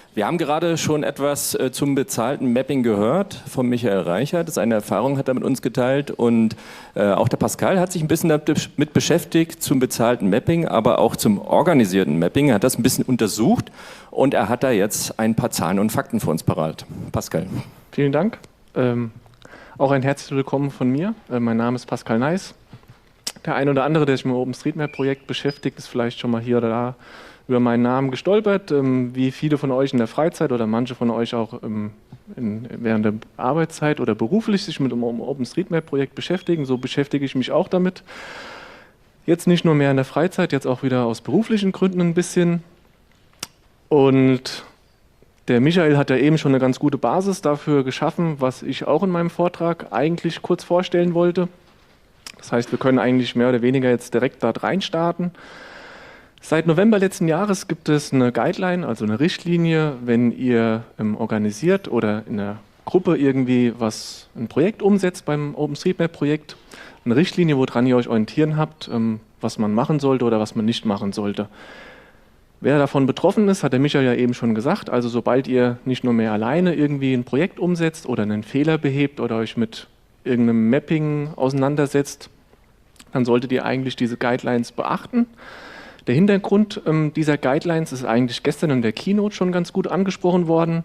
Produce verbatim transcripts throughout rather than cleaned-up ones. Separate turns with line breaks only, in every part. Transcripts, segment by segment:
Wir haben gerade schon etwas äh, zum bezahlten Mapping gehört von Michael Reichert. Seine Erfahrung hat er mit uns geteilt und äh, auch der Pascal hat sich ein bisschen damit beschäftigt zum bezahlten Mapping, aber auch zum organisierten Mapping. Er hat das ein bisschen untersucht und er hat da jetzt ein paar Zahlen und Fakten für uns parat. Pascal.
Vielen Dank. Ähm, auch ein herzliches Willkommen von mir. Äh, mein Name ist Pascal Neiß. Der ein oder andere, der sich mit dem OpenStreetMap-Projekt beschäftigt, ist vielleicht schon mal hier oder da über meinen Namen gestolpert, ähm, wie viele von euch in der Freizeit oder manche von euch auch ähm, in, während der Arbeitszeit oder beruflich sich mit dem OpenStreetMap-Projekt beschäftigen. So beschäftige ich mich auch damit. Jetzt nicht nur mehr in der Freizeit, jetzt auch wieder aus beruflichen Gründen ein bisschen. Und der Michael hat ja eben schon eine ganz gute Basis dafür geschaffen, was ich auch in meinem Vortrag eigentlich kurz vorstellen wollte. Das heißt, wir können eigentlich mehr oder weniger jetzt direkt dort reinstarten. Seit November letzten Jahres gibt es eine Guideline, also eine Richtlinie, wenn ihr ähm, organisiert oder in einer Gruppe irgendwie was, ein Projekt umsetzt beim OpenStreetMap-Projekt. Eine Richtlinie, woran ihr euch orientieren habt, ähm, was man machen sollte oder was man nicht machen sollte. Wer davon betroffen ist, hat der Michael ja eben schon gesagt, also sobald ihr nicht nur mehr alleine irgendwie ein Projekt umsetzt oder einen Fehler behebt oder euch mit irgendeinem Mapping auseinandersetzt, dann solltet ihr eigentlich diese Guidelines beachten. Der Hintergrund ähm, dieser Guidelines ist eigentlich gestern in der Keynote schon ganz gut angesprochen worden.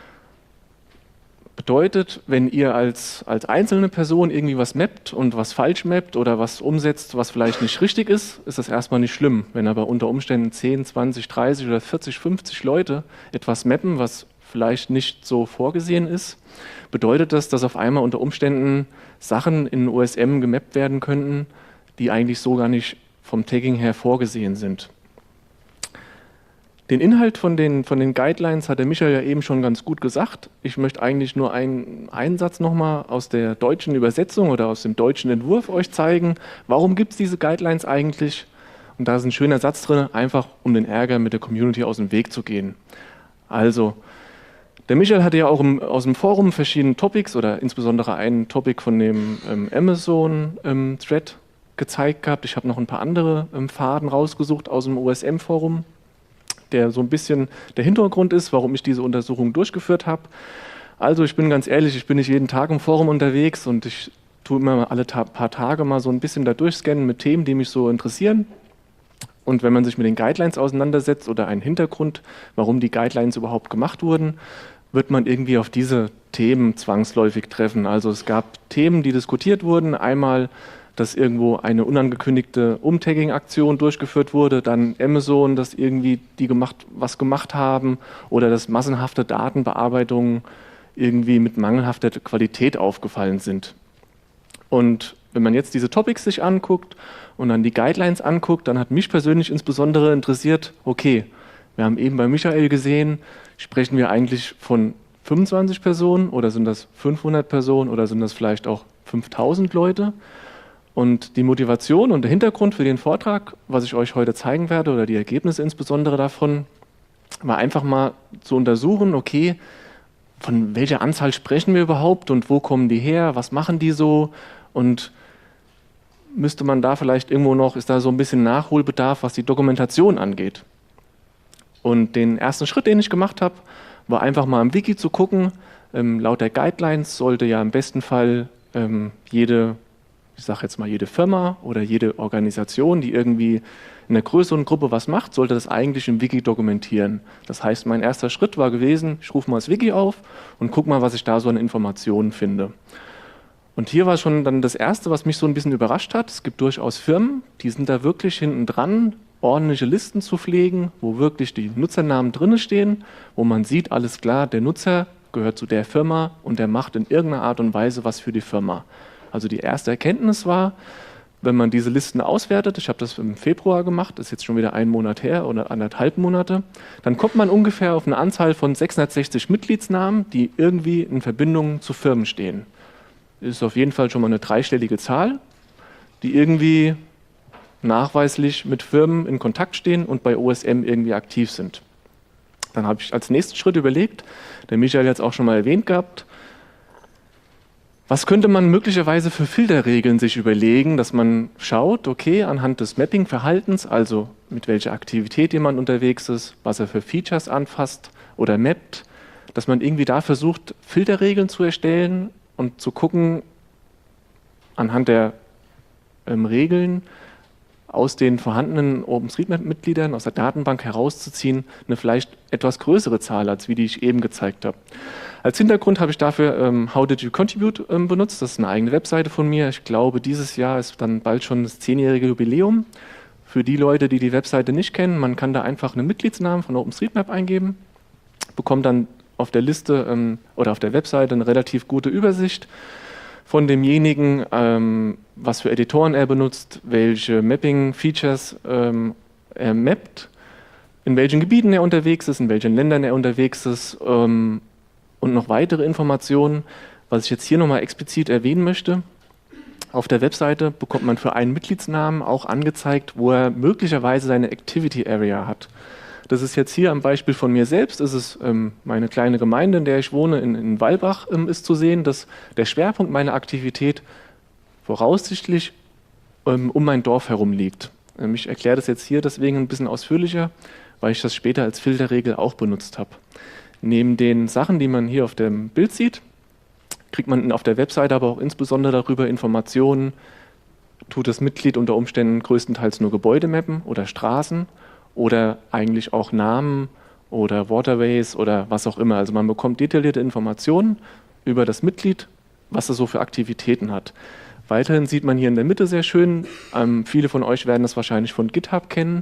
Bedeutet, wenn ihr als, als einzelne Person irgendwie was mappt und was falsch mappt oder was umsetzt, was vielleicht nicht richtig ist, ist das erstmal nicht schlimm. Wenn aber unter Umständen zehn, zwanzig, dreißig oder vierzig, fünfzig Leute etwas mappen, was vielleicht nicht so vorgesehen ist, bedeutet das, dass auf einmal unter Umständen Sachen in O S M gemappt werden könnten, die eigentlich so gar nicht vom Tagging her vorgesehen sind. Den Inhalt von den, von den Guidelines hat der Michael ja eben schon ganz gut gesagt. Ich möchte eigentlich nur einen, einen Satz nochmal aus der deutschen Übersetzung oder aus dem deutschen Entwurf euch zeigen. Warum gibt es diese Guidelines eigentlich? Und da ist ein schöner Satz drin, einfach um den Ärger mit der Community aus dem Weg zu gehen. Also, der Michael hatte ja auch im, aus dem Forum verschiedene Topics oder insbesondere einen Topic von dem ähm, Amazon-Thread ähm, gezeigt gehabt. Ich habe noch ein paar andere ähm, Faden rausgesucht aus dem O S M-Forum, der so ein bisschen der Hintergrund ist, warum ich diese Untersuchung durchgeführt habe. Also ich bin ganz ehrlich, ich bin nicht jeden Tag im Forum unterwegs und ich tue immer alle ta- paar Tage mal so ein bisschen da durchscannen mit Themen, die mich so interessieren. Und wenn man sich mit den Guidelines auseinandersetzt oder einen Hintergrund, warum die Guidelines überhaupt gemacht wurden, wird man irgendwie auf diese Themen zwangsläufig treffen. Also es gab Themen, die diskutiert wurden. Einmal, dass irgendwo eine unangekündigte Umtagging-Aktion durchgeführt wurde, dann Amazon, dass irgendwie die gemacht, was gemacht haben oder dass massenhafte Datenbearbeitungen irgendwie mit mangelhafter Qualität aufgefallen sind. Und wenn man jetzt diese Topics sich anguckt und dann die Guidelines anguckt, dann hat mich persönlich insbesondere interessiert, okay, wir haben eben bei Michael gesehen, sprechen wir eigentlich von fünfundzwanzig Personen oder sind das fünfhundert Personen oder sind das vielleicht auch fünftausend Leute? Und die Motivation und der Hintergrund für den Vortrag, was ich euch heute zeigen werde oder die Ergebnisse insbesondere davon, war einfach mal zu untersuchen, okay, von welcher Anzahl sprechen wir überhaupt und wo kommen die her, was machen die so und müsste man da vielleicht irgendwo noch, ist da so ein bisschen Nachholbedarf, was die Dokumentation angeht. Und den ersten Schritt, den ich gemacht habe, war einfach mal im Wiki zu gucken. Ähm, laut der Guidelines sollte ja im besten Fall ähm, jede, ich sage jetzt mal jede Firma oder jede Organisation, die irgendwie in einer größeren Gruppe was macht, sollte das eigentlich im Wiki dokumentieren. Das heißt, mein erster Schritt war gewesen, ich rufe mal das Wiki auf und gucke mal, was ich da so an Informationen finde. Und hier war schon dann das Erste, was mich so ein bisschen überrascht hat. Es gibt durchaus Firmen, die sind da wirklich hinten dran, ordentliche Listen zu pflegen, wo wirklich die Nutzernamen drin stehen, wo man sieht, alles klar, der Nutzer gehört zu der Firma und der macht in irgendeiner Art und Weise was für die Firma. Also die erste Erkenntnis war, wenn man diese Listen auswertet, ich habe das im Februar gemacht, das ist jetzt schon wieder ein Monat her oder anderthalb Monate, dann kommt man ungefähr auf eine Anzahl von sechshundertsechzig Mitgliedsnamen, die irgendwie in Verbindung zu Firmen stehen. Das ist auf jeden Fall schon mal eine dreistellige Zahl, die irgendwie nachweislich mit Firmen in Kontakt stehen und bei O S M irgendwie aktiv sind. Dann habe ich als nächsten Schritt überlegt, der Michael hat es auch schon mal erwähnt gehabt, was könnte man möglicherweise für Filterregeln sich überlegen, dass man schaut, okay, anhand des Mapping-Verhaltens, also mit welcher Aktivität jemand unterwegs ist, was er für Features anfasst, oder Mapped, dass man irgendwie da versucht, Filterregeln zu erstellen und zu gucken, anhand der ähm, Regeln aus den vorhandenen OpenStreetMap-Mitgliedern, aus der Datenbank herauszuziehen, eine vielleicht etwas größere Zahl, als wie die ich eben gezeigt habe. Als Hintergrund habe ich dafür ähm, How Did You Contribute ähm, benutzt. Das ist eine eigene Webseite von mir. Ich glaube, dieses Jahr ist dann bald schon das zehnjährige Jubiläum. Für die Leute, die die Webseite nicht kennen, man kann da einfach einen Mitgliedsnamen von OpenStreetMap eingeben, bekommt dann auf der Liste ähm, oder auf der Webseite eine relativ gute Übersicht von demjenigen, ähm, was für Editoren er benutzt, welche Mapping-Features ähm, er mappt, in welchen Gebieten er unterwegs ist, in welchen Ländern er unterwegs ist ähm, und noch weitere Informationen, was ich jetzt hier nochmal explizit erwähnen möchte. Auf der Webseite bekommt man für einen Mitgliedsnamen auch angezeigt, wo er möglicherweise seine Activity Area hat. Das ist jetzt hier am Beispiel von mir selbst, das ist ähm, meine kleine Gemeinde, in der ich wohne, in, in Wallbach, ähm, ist zu sehen, dass der Schwerpunkt meiner Aktivität voraussichtlich ähm, um mein Dorf herum liegt. Ähm, ich erkläre das jetzt hier deswegen ein bisschen ausführlicher, weil ich das später als Filterregel auch benutzt habe. Neben den Sachen, die man hier auf dem Bild sieht, kriegt man auf der Webseite aber auch insbesondere darüber Informationen, tut das Mitglied unter Umständen größtenteils nur Gebäude mappen oder Straßen, oder eigentlich auch Namen oder Waterways oder was auch immer. Also man bekommt detaillierte Informationen über das Mitglied, was es so für Aktivitäten hat. Weiterhin sieht man hier in der Mitte sehr schön, ähm, viele von euch werden das wahrscheinlich von GitHub kennen.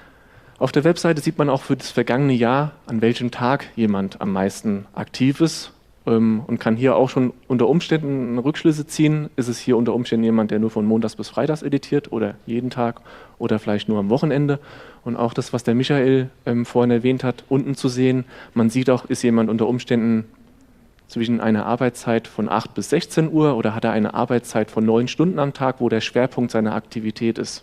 Auf der Webseite sieht man auch für das vergangene Jahr, an welchem Tag jemand am meisten aktiv ist. Und kann hier auch schon unter Umständen Rückschlüsse ziehen. Ist es hier unter Umständen jemand, der nur von Montags bis Freitags editiert oder jeden Tag oder vielleicht nur am Wochenende? Und auch das, was der Michael ähm, vorhin erwähnt hat, unten zu sehen. Man sieht auch, ist jemand unter Umständen zwischen einer Arbeitszeit von acht bis sechzehn Uhr oder hat er eine Arbeitszeit von neun Stunden am Tag, wo der Schwerpunkt seiner Aktivität ist.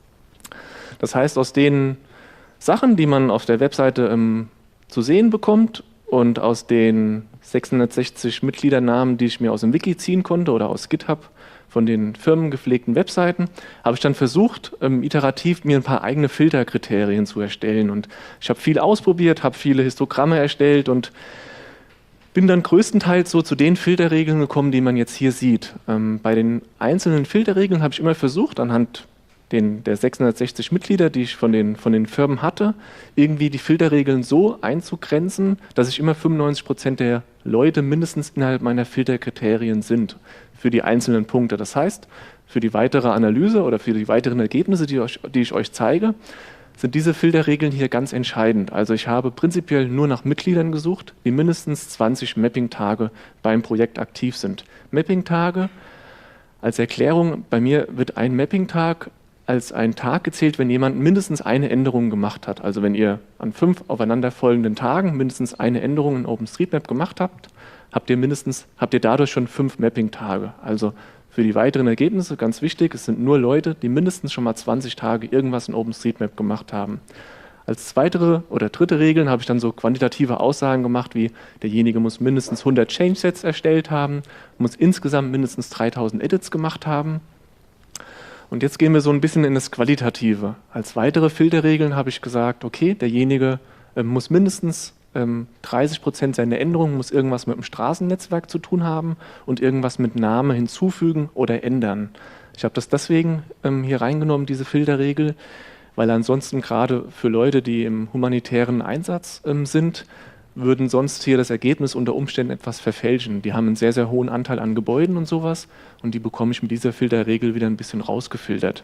Das heißt, aus den Sachen, die man auf der Webseite ähm, zu sehen bekommt, und aus den sechshundertsechzig Mitgliedernamen, die ich mir aus dem Wiki ziehen konnte oder aus GitHub von den firmengepflegten Webseiten, habe ich dann versucht, ähm, iterativ mir ein paar eigene Filterkriterien zu erstellen. Und ich habe viel ausprobiert, habe viele Histogramme erstellt und bin dann größtenteils so zu den Filterregeln gekommen, die man jetzt hier sieht. Ähm, bei den einzelnen Filterregeln habe ich immer versucht, anhand Den, der sechshundertsechzig Mitglieder, die ich von den, von den Firmen hatte, irgendwie die Filterregeln so einzugrenzen, dass ich immer fünfundneunzig Prozent der Leute mindestens innerhalb meiner Filterkriterien sind für die einzelnen Punkte. Das heißt, für die weitere Analyse oder für die weiteren Ergebnisse, die, euch, die ich euch zeige, sind diese Filterregeln hier ganz entscheidend. Also ich habe prinzipiell nur nach Mitgliedern gesucht, die mindestens zwanzig Mapping-Tage beim Projekt aktiv sind. Mapping-Tage, als Erklärung, bei mir wird ein Mapping-Tag als ein Tag gezählt, wenn jemand mindestens eine Änderung gemacht hat. Also wenn ihr an fünf aufeinanderfolgenden Tagen mindestens eine Änderung in OpenStreetMap gemacht habt, habt ihr mindestens, habt ihr dadurch schon fünf Mapping-Tage. Also für die weiteren Ergebnisse ganz wichtig, es sind nur Leute, die mindestens schon mal zwanzig Tage irgendwas in OpenStreetMap gemacht haben. Als zweite oder dritte Regeln habe ich dann so quantitative Aussagen gemacht, wie derjenige muss mindestens hundert Change-Sets erstellt haben, muss insgesamt mindestens dreitausend Edits gemacht haben. Und jetzt gehen wir so ein bisschen in das Qualitative. Als weitere Filterregeln habe ich gesagt, okay, derjenige äh, muss mindestens ähm, dreißig Prozent seiner Änderungen muss irgendwas mit dem Straßennetzwerk zu tun haben und irgendwas mit Name hinzufügen oder ändern. Ich habe das deswegen ähm, hier reingenommen, diese Filterregel, weil ansonsten gerade für Leute, die im humanitären Einsatz ähm, sind, würden sonst hier das Ergebnis unter Umständen etwas verfälschen. Die haben einen sehr, sehr hohen Anteil an Gebäuden und sowas und die bekomme ich mit dieser Filterregel wieder ein bisschen rausgefiltert.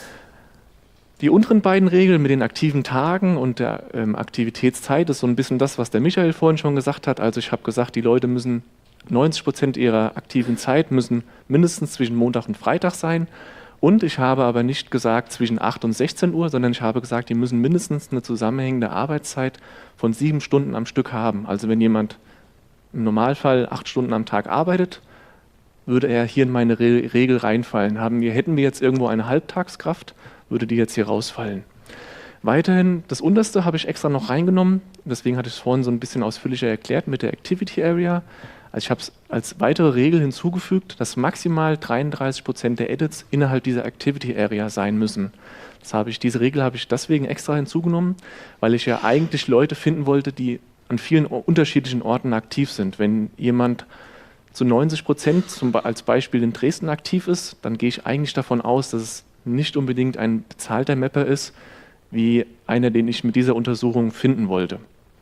Die unteren beiden Regeln mit den aktiven Tagen und der ähm, Aktivitätszeit ist so ein bisschen das, was der Michael vorhin schon gesagt hat. Also ich habe gesagt, die Leute müssen neunzig Prozent ihrer aktiven Zeit müssen mindestens zwischen Montag und Freitag sein. Und ich habe aber nicht gesagt zwischen acht und sechzehn Uhr, sondern ich habe gesagt, die müssen mindestens eine zusammenhängende Arbeitszeit von sieben Stunden am Stück haben. Also wenn jemand im Normalfall acht Stunden am Tag arbeitet, würde er hier in meine Re- Regel reinfallen. Haben wir, hätten wir jetzt irgendwo eine Halbtagskraft, würde die jetzt hier rausfallen. Weiterhin, das Unterste habe ich extra noch reingenommen, deswegen hatte ich es vorhin so ein bisschen ausführlicher erklärt mit der Activity Area. Also ich habe es als weitere Regel hinzugefügt, dass maximal dreiunddreißig Prozent der Edits innerhalb dieser Activity Area sein müssen. Das habe ich, diese Regel habe ich deswegen extra hinzugenommen, weil ich ja eigentlich Leute finden wollte, die an vielen unterschiedlichen Orten aktiv sind. Wenn jemand zu neunzig Prozent zum, als Beispiel in Dresden aktiv ist, dann gehe ich eigentlich davon aus, dass es nicht unbedingt ein bezahlter Mapper ist, wie einer, den ich mit dieser Untersuchung finden wollte.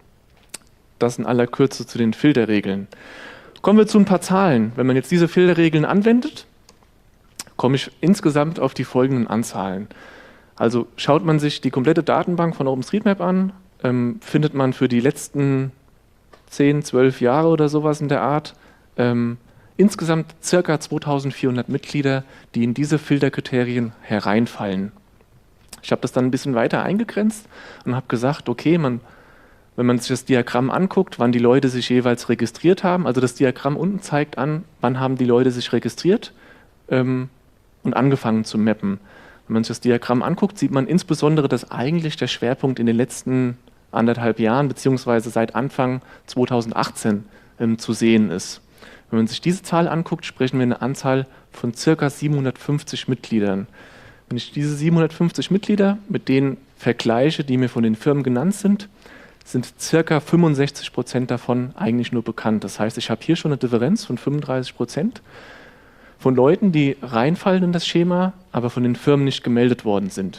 Das in aller Kürze zu den Filterregeln. Kommen wir zu ein paar Zahlen. Wenn man jetzt diese Filterregeln anwendet, komme ich insgesamt auf die folgenden Anzahlen. Also schaut man sich die komplette Datenbank von OpenStreetMap an, ähm, findet man für die letzten zehn, zwölf Jahre oder sowas in der Art ähm, insgesamt ca. zweitausendvierhundert Mitglieder, die in diese Filterkriterien hereinfallen. Ich habe das dann ein bisschen weiter eingegrenzt und habe gesagt, okay, man, wenn man sich das Diagramm anguckt, wann die Leute sich jeweils registriert haben, also das Diagramm unten zeigt an, wann haben die Leute sich registriert ähm, und angefangen zu mappen. Wenn man sich das Diagramm anguckt, sieht man insbesondere, dass eigentlich der Schwerpunkt in den letzten anderthalb Jahren beziehungsweise seit Anfang zweitausendachtzehn ähm, zu sehen ist. Wenn man sich diese Zahl anguckt, sprechen wir eine Anzahl von ca. siebenhundertfünfzig Mitgliedern. Wenn ich diese siebenhundertfünfzig Mitglieder mit denen vergleiche, die mir von den Firmen genannt sind, sind ca. fünfundsechzig Prozent davon eigentlich nur bekannt. Das heißt, ich habe hier schon eine Differenz von fünfunddreißig Prozent von Leuten, die reinfallen in das Schema, aber von den Firmen nicht gemeldet worden sind.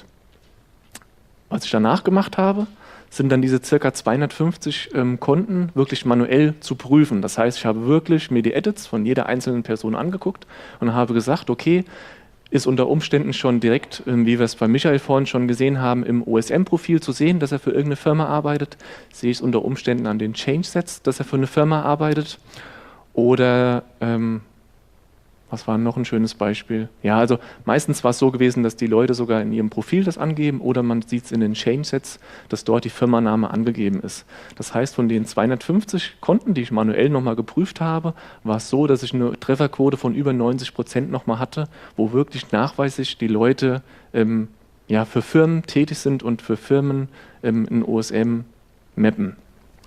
Was ich danach gemacht habe, sind dann diese ca. zweihundertfünfzig ähm, Konten wirklich manuell zu prüfen. Das heißt, ich habe wirklich mir die Edits von jeder einzelnen Person angeguckt und habe gesagt, okay, ist unter Umständen schon direkt, ähm, wie wir es bei Michael vorhin schon gesehen haben, im O S M-Profil zu sehen, dass er für irgendeine Firma arbeitet. Sehe ich es unter Umständen an den Change-Sets, dass er für eine Firma arbeitet. Oder ähm, was war noch ein schönes Beispiel? Ja, also meistens war es so gewesen, dass die Leute sogar in ihrem Profil das angeben oder man sieht es in den Change-Sets, dass dort die Firmenname angegeben ist. Das heißt, von den zweihundertfünfzig Konten, die ich manuell nochmal geprüft habe, war es so, dass ich eine Trefferquote von über neunzig Prozent nochmal hatte, wo wirklich nachweislich die Leute ähm, ja, für Firmen tätig sind und für Firmen ähm, in O S M mappen.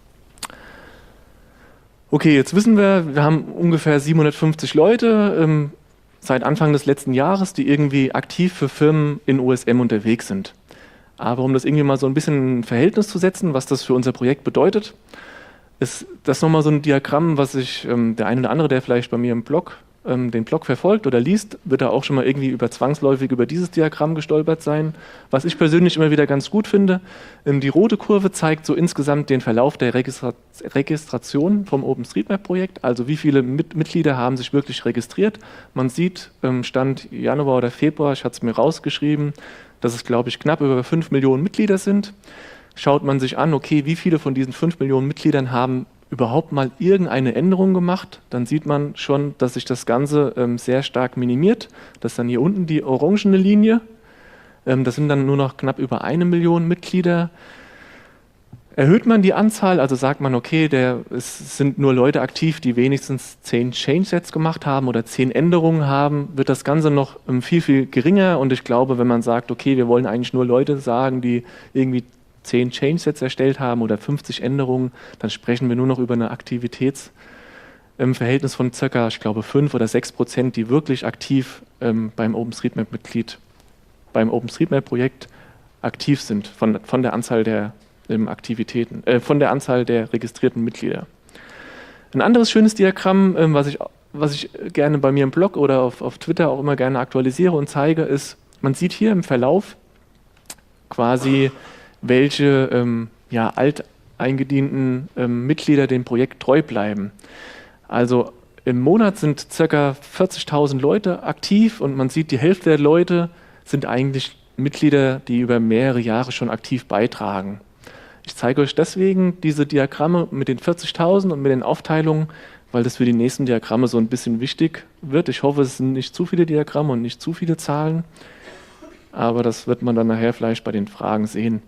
Okay, jetzt wissen wir, wir haben ungefähr siebenhundertfünfzig Leute ähm, seit Anfang des letzten Jahres, die irgendwie aktiv für Firmen in O S M unterwegs sind. Aber um das irgendwie mal so ein bisschen in ein Verhältnis zu setzen, was das für unser Projekt bedeutet, ist das nochmal so ein Diagramm, was ich, ähm, der eine oder andere, der vielleicht bei mir im Blog ähm, den Blog verfolgt oder liest, wird da auch schon mal irgendwie über zwangsläufig über dieses Diagramm gestolpert sein. Was ich persönlich immer wieder ganz gut finde, ähm, die rote Kurve zeigt so insgesamt den Verlauf der Registra Registration vom OpenStreetMap-Projekt, also wie viele Mit Mitglieder haben sich wirklich registriert. Man sieht, ähm, Stand Januar oder Februar, ich hatte es mir rausgeschrieben, dass es, glaube ich, knapp über fünf Millionen Mitglieder sind. Schaut man sich an, okay, wie viele von diesen fünf Millionen Mitgliedern haben überhaupt mal irgendeine Änderung gemacht, dann sieht man schon, dass sich das Ganze ähm, sehr stark minimiert. Das ist dann hier unten die orangene Linie. Ähm, das sind dann nur noch knapp über eine Million Mitglieder. Erhöht man die Anzahl, also sagt man, okay, der, es sind nur Leute aktiv, die wenigstens zehn Change-Sets gemacht haben oder zehn Änderungen haben, wird das Ganze noch ähm, viel, viel geringer. Und ich glaube, wenn man sagt, okay, wir wollen eigentlich nur Leute sagen, die irgendwie zehn Change-Sets erstellt haben oder fünfzig Änderungen, dann sprechen wir nur noch über eine Aktivitätsverhältnis von circa, ich glaube, fünf oder sechs Prozent, die wirklich aktiv ähm, beim OpenStreetMap-Mitglied, beim OpenStreetMap-Projekt aktiv sind, von, von der Anzahl der ähm, Aktivitäten, äh, von der Anzahl der registrierten Mitglieder. Ein anderes schönes Diagramm, ähm, was, ich, was ich gerne bei mir im Blog oder auf, auf Twitter auch immer gerne aktualisiere und zeige, ist, man sieht hier im Verlauf quasi, welche ähm, ja, alteingedienten ähm, Mitglieder dem Projekt treu bleiben. Also im Monat sind ca. vierzigtausend Leute aktiv und man sieht, die Hälfte der Leute sind eigentlich Mitglieder, die über mehrere Jahre schon aktiv beitragen. Ich zeige euch deswegen diese Diagramme mit den vierzigtausend und mit den Aufteilungen, weil das für die nächsten Diagramme so ein bisschen wichtig wird. Ich hoffe, es sind nicht zu viele Diagramme und nicht zu viele Zahlen, aber das wird man dann nachher vielleicht bei den Fragen sehen.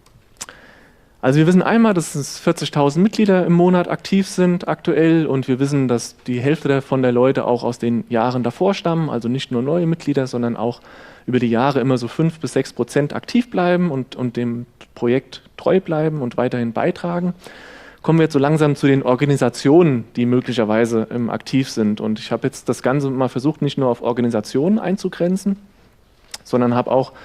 Also wir wissen einmal, dass es vierzigtausend Mitglieder im Monat aktiv sind aktuell und wir wissen, dass die Hälfte davon der Leute auch aus den Jahren davor stammen, also nicht nur neue Mitglieder, sondern auch über die Jahre immer so fünf bis sechs Prozent aktiv bleiben und, und dem Projekt treu bleiben und weiterhin beitragen. Kommen wir jetzt so langsam zu den Organisationen, die möglicherweise ähm, aktiv sind. Und ich habe jetzt das Ganze mal versucht, nicht nur auf Organisationen einzugrenzen, sondern habe auch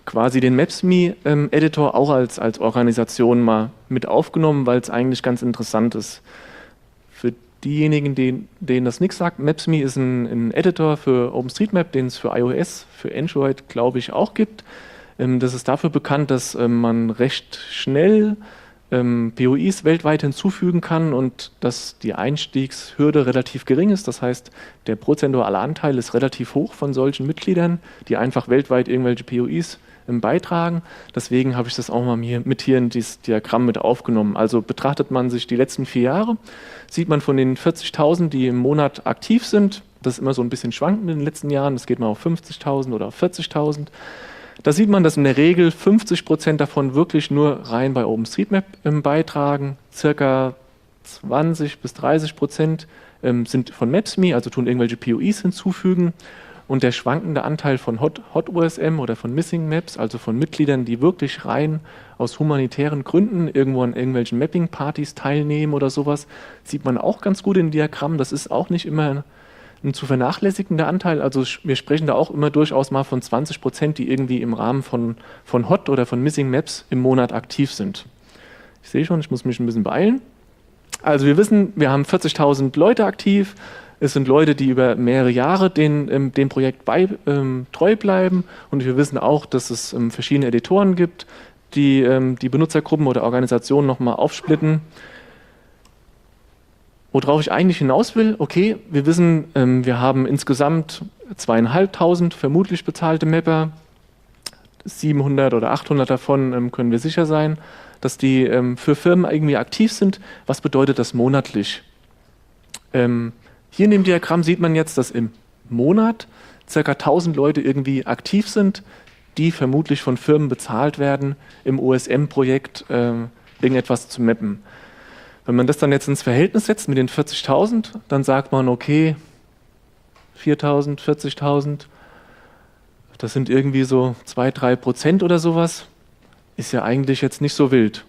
quasi den Maps.me-Editor ähm, auch als, als Organisation mal mit aufgenommen, weil es eigentlich ganz interessant ist. Für diejenigen, denen, denen das nichts sagt, Maps.me ist ein, ein Editor für OpenStreetMap, den es für iOS, für Android, glaube ich, auch gibt. Ähm, das ist dafür bekannt, dass ähm, man recht schnell ähm, P O Is weltweit hinzufügen kann und dass die Einstiegshürde relativ gering ist. Das heißt, der prozentuale Anteil ist relativ hoch von solchen Mitgliedern, die einfach weltweit irgendwelche P O Is ähm, beitragen. Deswegen habe ich das auch mal hier, mit hier in dieses Diagramm mit aufgenommen. Also betrachtet man sich die letzten vier Jahre, sieht man von den vierzigtausend, die im Monat aktiv sind, das ist immer so ein bisschen schwankend in den letzten Jahren, das geht mal auf fünfzigtausend oder auf vierzigtausend. Da sieht man, dass in der Regel fünfzig Prozent davon wirklich nur rein bei OpenStreetMap ähm, beitragen. Circa zwanzig bis dreißig Prozent ähm, sind von Maps.me, also tun irgendwelche P O Is hinzufügen. Und der schwankende Anteil von Hot, HotOSM oder von Missing Maps, also von Mitgliedern, die wirklich rein aus humanitären Gründen irgendwo an irgendwelchen Mapping-Partys teilnehmen oder sowas, sieht man auch ganz gut im Diagramm. Das ist auch nicht immer ein zu vernachlässigender Anteil, also wir sprechen da auch immer durchaus mal von zwanzig Prozent, die irgendwie im Rahmen von, von Hot oder von Missing Maps im Monat aktiv sind. Ich sehe schon, ich muss mich ein bisschen beeilen. Also wir wissen, wir haben vierzigtausend Leute aktiv, es sind Leute, die über mehrere Jahre den, ähm, dem Projekt bei, ähm, treu bleiben und wir wissen auch, dass es ähm, verschiedene Editoren gibt, die ähm, die Benutzergruppen oder Organisationen nochmal aufsplitten. Worauf ich eigentlich hinaus will, okay, wir wissen, ähm, wir haben insgesamt zweieinhalbtausend vermutlich bezahlte Mapper, siebenhundert oder achthundert davon ähm, können wir sicher sein, dass die ähm, für Firmen irgendwie aktiv sind. Was bedeutet das monatlich? Ähm, hier in dem Diagramm sieht man jetzt, dass im Monat ca. tausend Leute irgendwie aktiv sind, die vermutlich von Firmen bezahlt werden, im O S M-Projekt äh, irgendetwas zu mappen. Wenn man das dann jetzt ins Verhältnis setzt mit den vierzigtausend, dann sagt man, okay, viertausend, vierzigtausend, das sind irgendwie so zwei, drei Prozent oder sowas, ist ja eigentlich jetzt nicht so wild.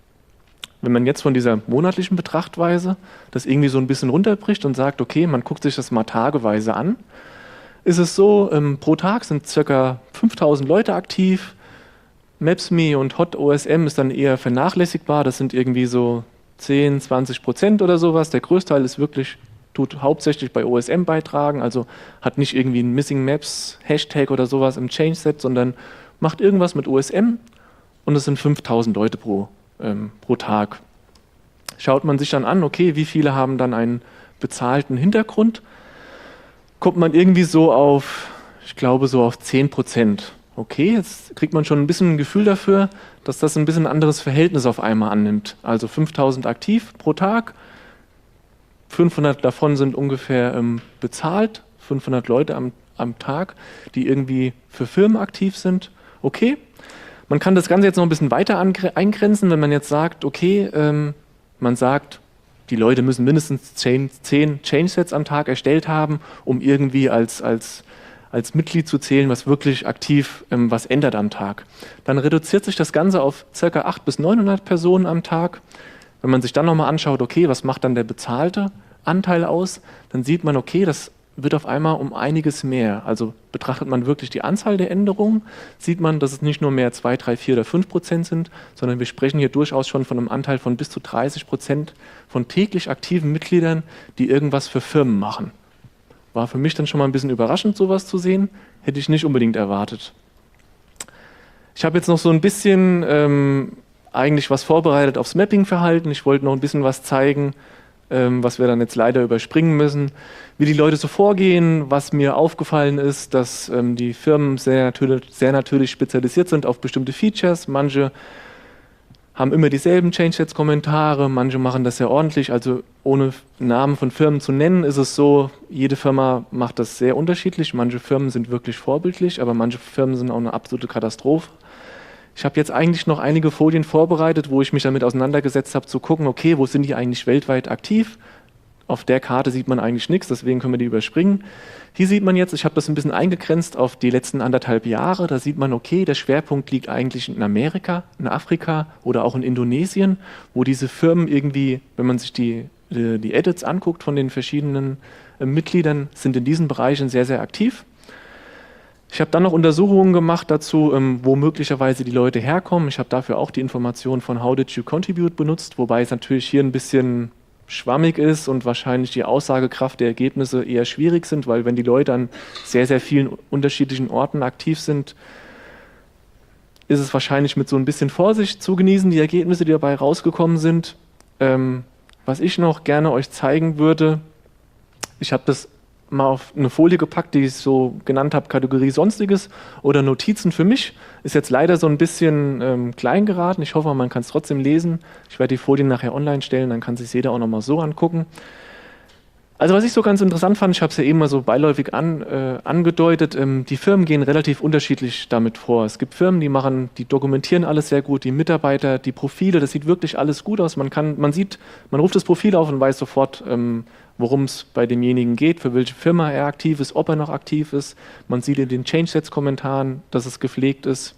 Wenn man jetzt von dieser monatlichen Betrachtweise das irgendwie so ein bisschen runterbricht und sagt, okay, man guckt sich das mal tageweise an, ist es so, ähm, pro Tag sind ca. fünftausend Leute aktiv, Maps.me und HotOSM ist dann eher vernachlässigbar, das sind irgendwie so zehn, zwanzig Prozent oder sowas. Der Großteil ist wirklich, tut hauptsächlich bei O S M beitragen, also hat nicht irgendwie ein Missing Maps Hashtag oder sowas im Change-Set, sondern macht irgendwas mit O S M und es sind fünftausend Leute pro, ähm, pro Tag. Schaut man sich dann an, okay, wie viele haben dann einen bezahlten Hintergrund, kommt man irgendwie so auf, ich glaube so auf zehn Prozent. Okay, jetzt kriegt man schon ein bisschen ein Gefühl dafür, dass das ein bisschen ein anderes Verhältnis auf einmal annimmt. Also fünftausend aktiv pro Tag, fünfhundert davon sind ungefähr ähm, bezahlt, fünfhundert Leute am, am Tag, die irgendwie für Firmen aktiv sind. Okay, man kann das Ganze jetzt noch ein bisschen weiter eingrenzen, wenn man jetzt sagt, okay, ähm, man sagt, die Leute müssen mindestens zehn Change-Sets am Tag erstellt haben, um irgendwie als, als als Mitglied zu zählen, was wirklich aktiv ähm, was ändert am Tag. Dann reduziert sich das Ganze auf ca. achthundert bis neunhundert Personen am Tag. Wenn man sich dann nochmal anschaut, okay, was macht dann der bezahlte Anteil aus, dann sieht man, okay, das wird auf einmal um einiges mehr. Also betrachtet man wirklich die Anzahl der Änderungen, sieht man, dass es nicht nur mehr zwei, drei, vier oder fünf Prozent sind, sondern wir sprechen hier durchaus schon von einem Anteil von bis zu dreißig Prozent von täglich aktiven Mitgliedern, die irgendwas für Firmen machen. War für mich dann schon mal ein bisschen überraschend, sowas zu sehen. Hätte ich nicht unbedingt erwartet. Ich habe jetzt noch so ein bisschen ähm, eigentlich was vorbereitet aufs Mapping-Verhalten. Ich wollte noch ein bisschen was zeigen, ähm, was wir dann jetzt leider überspringen müssen. Wie die Leute so vorgehen, was mir aufgefallen ist, dass ähm, die Firmen sehr natürlich, sehr natürlich spezialisiert sind auf bestimmte Features. Manche haben immer dieselben Change-Sets-Kommentare, manche machen das sehr ordentlich, also ohne Namen von Firmen zu nennen, ist es so, jede Firma macht das sehr unterschiedlich, manche Firmen sind wirklich vorbildlich, aber manche Firmen sind auch eine absolute Katastrophe. Ich habe jetzt eigentlich noch einige Folien vorbereitet, wo ich mich damit auseinandergesetzt habe, zu gucken, okay, wo sind die eigentlich weltweit aktiv? Auf der Karte sieht man eigentlich nichts, deswegen können wir die überspringen. Hier sieht man jetzt, ich habe das ein bisschen eingegrenzt auf die letzten anderthalb Jahre, da sieht man, okay, der Schwerpunkt liegt eigentlich in Amerika, in Afrika oder auch in Indonesien, wo diese Firmen irgendwie, wenn man sich die, die, die Edits anguckt von den verschiedenen äh, Mitgliedern, sind in diesen Bereichen sehr, sehr aktiv. Ich habe dann noch Untersuchungen gemacht dazu, ähm, wo möglicherweise die Leute herkommen. Ich habe dafür auch die Information von How Did You Contribute benutzt, wobei es natürlich hier ein bisschen schwammig ist und wahrscheinlich die Aussagekraft der Ergebnisse eher schwierig sind, weil wenn die Leute an sehr, sehr vielen unterschiedlichen Orten aktiv sind, ist es wahrscheinlich mit so ein bisschen Vorsicht zu genießen, die Ergebnisse, die dabei rausgekommen sind. Ähm, was ich noch gerne euch zeigen würde, ich habe das mal auf eine Folie gepackt, die ich so genannt habe, Kategorie Sonstiges oder Notizen für mich. Ist jetzt leider so ein bisschen ähm, klein geraten. Ich hoffe, man kann es trotzdem lesen. Ich werde die Folien nachher online stellen, dann kann sich jeder auch nochmal so angucken. Also was ich so ganz interessant fand, ich habe es ja eben mal so beiläufig an, äh, angedeutet, ähm, die Firmen gehen relativ unterschiedlich damit vor. Es gibt Firmen, die machen, die dokumentieren alles sehr gut, die Mitarbeiter, die Profile, das sieht wirklich alles gut aus. Man kann, man sieht, man ruft das Profil auf und weiß sofort, ähm, worum es bei demjenigen geht, für welche Firma er aktiv ist, ob er noch aktiv ist. Man sieht in den Change-Sets-Kommentaren, dass es gepflegt ist.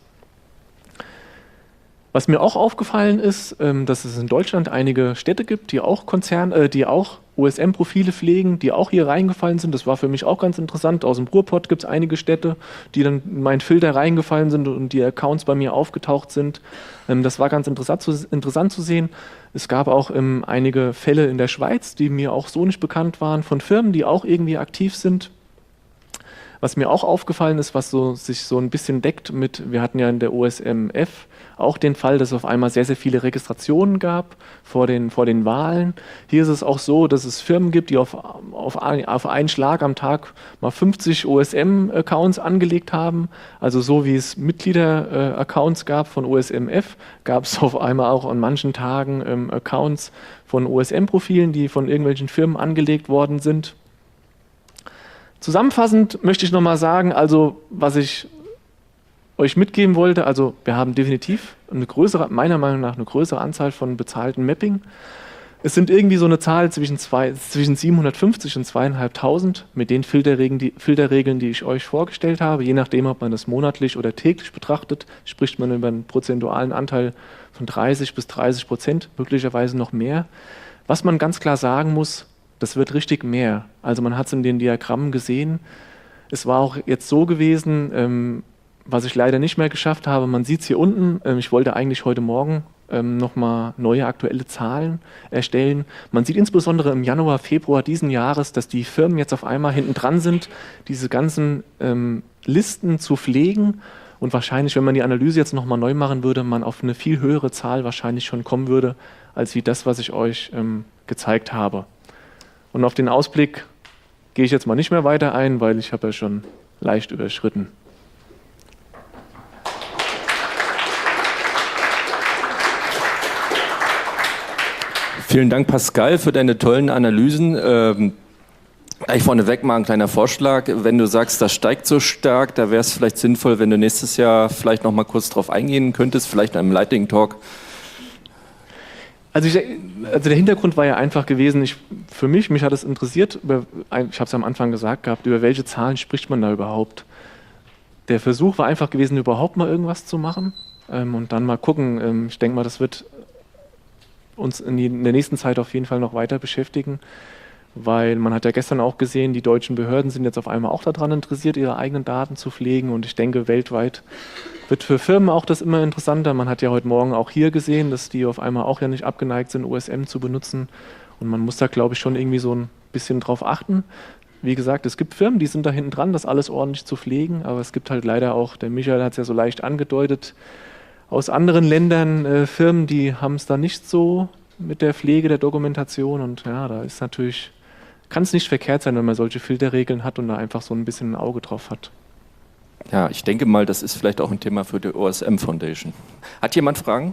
Was mir auch aufgefallen ist, ähm, dass es in Deutschland einige Städte gibt, die auch Konzern, äh, die auch O S M-Profile pflegen, die auch hier reingefallen sind. Das war für mich auch ganz interessant. Aus dem Ruhrpott gibt es einige Städte, die dann in meinen Filter reingefallen sind und die Accounts bei mir aufgetaucht sind. Ähm, das war ganz interessant zu, interessant zu sehen. Es gab auch ähm, einige Fälle in der Schweiz, die mir auch so nicht bekannt waren, von Firmen, die auch irgendwie aktiv sind. Was mir auch aufgefallen ist, was so, sich so ein bisschen deckt mit, wir hatten ja in der O S M F auch den Fall, dass es auf einmal sehr, sehr viele Registrationen gab vor den, vor den Wahlen. Hier ist es auch so, dass es Firmen gibt, die auf, auf, auf einen Schlag am Tag mal fünfzig O S M-Accounts angelegt haben. Also so wie es Mitglieder-Accounts gab von O S M F, gab es auf einmal auch an manchen Tagen ähm, Accounts von O S M-Profilen, die von irgendwelchen Firmen angelegt worden sind. Zusammenfassend möchte ich nochmal sagen, also was ich euch mitgeben wollte, also wir haben definitiv eine größere, meiner Meinung nach eine größere Anzahl von bezahlten Mapping. Es sind irgendwie so eine Zahl zwischen, zwei, zwischen siebenhundertfünfzig und zweitausendfünfhundert mit den Filterregeln die, Filterregeln, die ich euch vorgestellt habe. Je nachdem, ob man das monatlich oder täglich betrachtet, spricht man über einen prozentualen Anteil von dreißig bis dreißig Prozent, möglicherweise noch mehr. Was man ganz klar sagen muss, das wird richtig mehr. Also man hat es in den Diagrammen gesehen. Es war auch jetzt so gewesen, ähm, was ich leider nicht mehr geschafft habe, man sieht es hier unten, ähm, ich wollte eigentlich heute Morgen ähm, nochmal neue aktuelle Zahlen erstellen. Man sieht insbesondere im Januar, Februar diesen Jahres, dass die Firmen jetzt auf einmal hinten dran sind, diese ganzen ähm, Listen zu pflegen und wahrscheinlich, wenn man die Analyse jetzt nochmal neu machen würde, man auf eine viel höhere Zahl wahrscheinlich schon kommen würde, als wie das, was ich euch ähm, gezeigt habe. Und auf den Ausblick gehe ich jetzt mal nicht mehr weiter ein, weil ich habe ja schon leicht überschritten.
Vielen Dank, Pascal, für deine tollen Analysen. Ähm, gleich vorneweg mal ein kleiner Vorschlag. Wenn du sagst, das steigt so stark, da wäre es vielleicht sinnvoll, wenn du nächstes Jahr vielleicht noch mal kurz drauf eingehen könntest, vielleicht in einem Lightning Talk.
Also, ich, also der Hintergrund war ja einfach gewesen, ich, für mich, mich hat es interessiert, über, ich habe es am Anfang gesagt gehabt, über welche Zahlen spricht man da überhaupt? Der Versuch war einfach gewesen, überhaupt mal irgendwas zu machen ähm, und dann mal gucken. Ähm, ich denke mal, das wird uns in, die, in der nächsten Zeit auf jeden Fall noch weiter beschäftigen, weil man hat ja gestern auch gesehen, die deutschen Behörden sind jetzt auf einmal auch daran interessiert, ihre eigenen Daten zu pflegen und ich denke, weltweit wird für Firmen auch das immer interessanter. Man hat ja heute Morgen auch hier gesehen, dass die auf einmal auch ja nicht abgeneigt sind, O S M zu benutzen und man muss da, glaube ich, schon irgendwie so ein bisschen drauf achten. Wie gesagt, es gibt Firmen, die sind da hinten dran, das alles ordentlich zu pflegen, aber es gibt halt leider auch, der Michael hat es ja so leicht angedeutet, aus anderen Ländern äh, Firmen, die haben es da nicht so mit der Pflege der Dokumentation und ja, da ist natürlich, kann es nicht verkehrt sein, wenn man solche Filterregeln hat und da einfach so ein bisschen ein Auge drauf hat.
Ja, ich denke mal, das ist vielleicht auch ein Thema für die O S M Foundation. Hat jemand Fragen?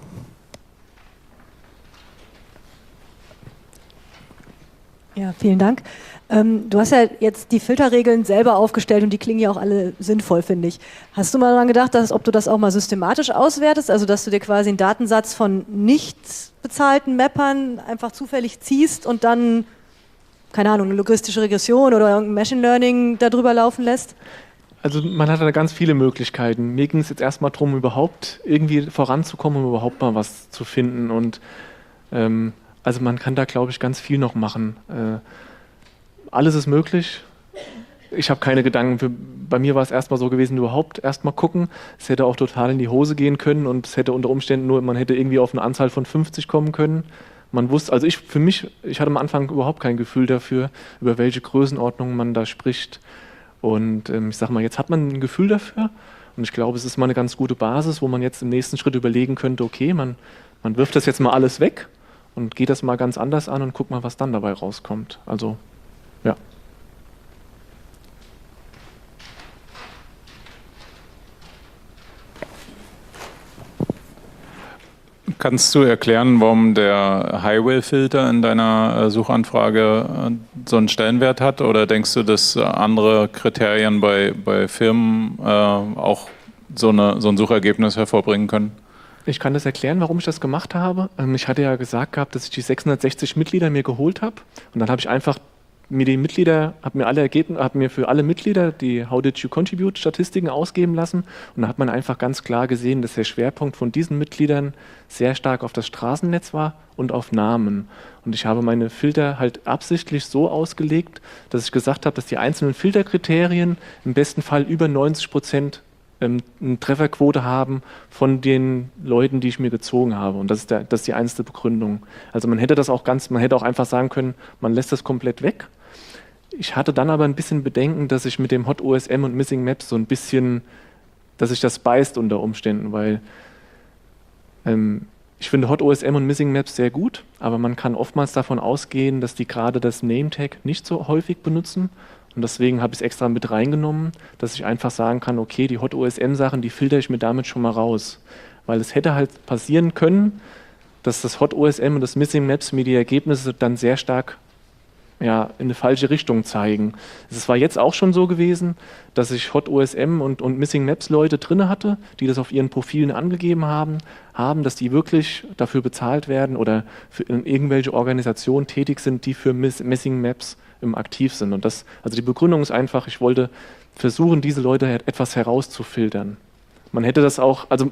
Ja, vielen Dank. Ähm, du hast ja jetzt die Filterregeln selber aufgestellt und die klingen ja auch alle sinnvoll, finde ich. Hast du mal daran gedacht, dass, ob du das auch mal systematisch auswertest, also dass du dir quasi einen Datensatz von nicht bezahlten Mappern einfach zufällig ziehst und dann, keine Ahnung, eine logistische Regression oder irgendein Machine Learning darüber laufen lässt?
Also man hat da ganz viele Möglichkeiten. Mir ging es jetzt erstmal darum, überhaupt irgendwie voranzukommen, um überhaupt mal was zu finden und ähm, also man kann da, glaube ich, ganz viel noch machen. Äh, alles ist möglich. ich habe keine Gedanken. Für, bei mir war es erstmal so gewesen, überhaupt erstmal gucken. Es hätte auch total in die Hose gehen können und es hätte unter Umständen nur, man hätte irgendwie auf eine Anzahl von fünfzig kommen können. Man wusste, also ich für mich, ich hatte am Anfang überhaupt kein Gefühl dafür, über welche Größenordnung man da spricht. Und ähm, ich sag mal, jetzt hat man ein Gefühl dafür und ich glaube, es ist mal eine ganz gute Basis, wo man jetzt im nächsten Schritt überlegen könnte, okay, man, man wirft das jetzt mal alles weg und geht das mal ganz anders an und guckt mal, was dann dabei rauskommt. Also, ja.
Kannst du erklären, warum der Highway-Filter in deiner Suchanfrage so einen Stellenwert hat? Oder denkst du, dass andere Kriterien bei, bei Firmen äh, auch so, eine, so ein Suchergebnis hervorbringen können?
Ich kann das erklären, warum ich das gemacht habe. Ich hatte ja gesagt gehabt, dass ich die sechshundertsechzig Mitglieder mir geholt habe. Und dann habe ich einfach mir die Mitglieder, habe mir alle Ergebnisse, habe mir für alle Mitglieder die How did you contribute Statistiken ausgeben lassen. Und da hat man einfach ganz klar gesehen, dass der Schwerpunkt von diesen Mitgliedern sehr stark auf das Straßennetz war und auf Namen. Und ich habe meine Filter halt absichtlich so ausgelegt, dass ich gesagt habe, dass die einzelnen Filterkriterien im besten Fall über neunzig Prozent eine Trefferquote haben von den Leuten, die ich mir gezogen habe. Und das ist, der, das ist die einzige Begründung. Also man hätte das auch ganz, man hätte auch einfach sagen können, man lässt das komplett weg. Ich hatte dann aber ein bisschen Bedenken, dass ich mit dem Hot O S M und Missing Maps so ein bisschen, dass sich das beißt unter Umständen, weil ähm, ich finde Hot O S M und Missing Maps sehr gut, aber man kann oftmals davon ausgehen, dass die gerade das Name-Tag nicht so häufig benutzen. Und deswegen habe ich es extra mit reingenommen, dass ich einfach sagen kann, okay, die Hot O S M-Sachen, die filtere ich mir damit schon mal raus. Weil es hätte halt passieren können, dass das Hot O S M und das Missing Maps mir die Ergebnisse dann sehr stark ja, in eine falsche Richtung zeigen. Es war jetzt auch schon so gewesen, dass ich Hot O S M und, und Missing Maps Leute drin hatte, die das auf ihren Profilen angegeben haben, haben, dass die wirklich dafür bezahlt werden oder für irgendwelche Organisationen tätig sind, die für Miss, Missing Maps im aktiv sind. Und das, also die Begründung ist einfach, ich wollte versuchen, diese Leute etwas herauszufiltern. Man hätte das auch, also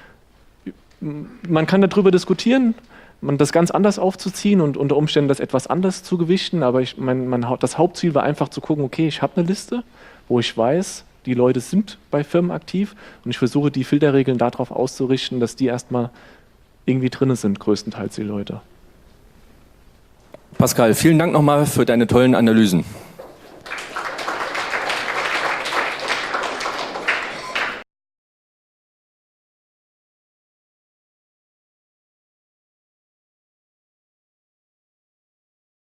man kann darüber diskutieren, man das ganz anders aufzuziehen und unter Umständen das etwas anders zu gewichten, aber ich, mein, mein, das Hauptziel war einfach zu gucken, okay, ich habe eine Liste, wo ich weiß, die Leute sind bei Firmen aktiv und ich versuche die Filterregeln darauf auszurichten, dass die erstmal irgendwie drin sind, größtenteils die Leute.
Pascal, vielen Dank nochmal für deine tollen Analysen.